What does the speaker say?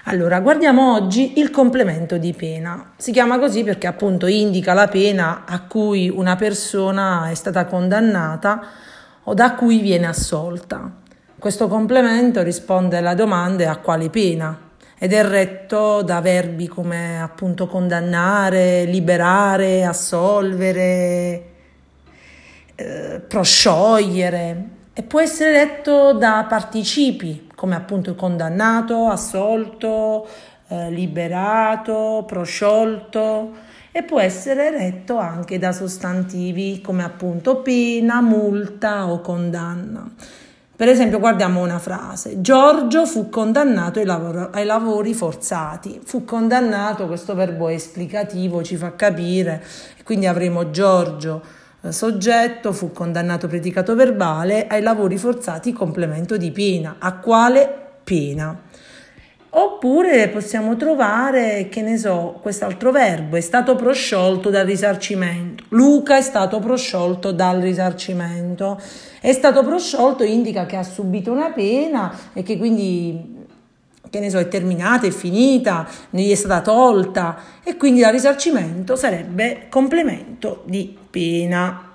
Allora, guardiamo oggi il complemento di pena. Si chiama così perché appunto indica la pena a cui una persona è stata condannata o da cui viene assolta. Questo complemento risponde alla domanda a quale pena ed è retto da verbi come appunto condannare, liberare, assolvere, prosciogliere. E può essere letto da participi, come appunto condannato, assolto, liberato, prosciolto, e può essere letto anche da sostantivi come appunto pena, multa o condanna. Per esempio, guardiamo una frase: Giorgio fu condannato ai lavori forzati. Fu condannato, questo verbo esplicativo ci fa capire, quindi avremo Giorgio soggetto, fu condannato predicato verbale, ai lavori forzati complemento di pena. A quale pena? Oppure possiamo trovare, che ne so, quest'altro verbo: è stato prosciolto dal risarcimento. Luca è stato prosciolto dal risarcimento. È stato prosciolto indica che ha subito una pena e che quindi, che ne so, è terminata, è finita, ne gli è stata tolta, e quindi dal risarcimento sarebbe complemento di pena.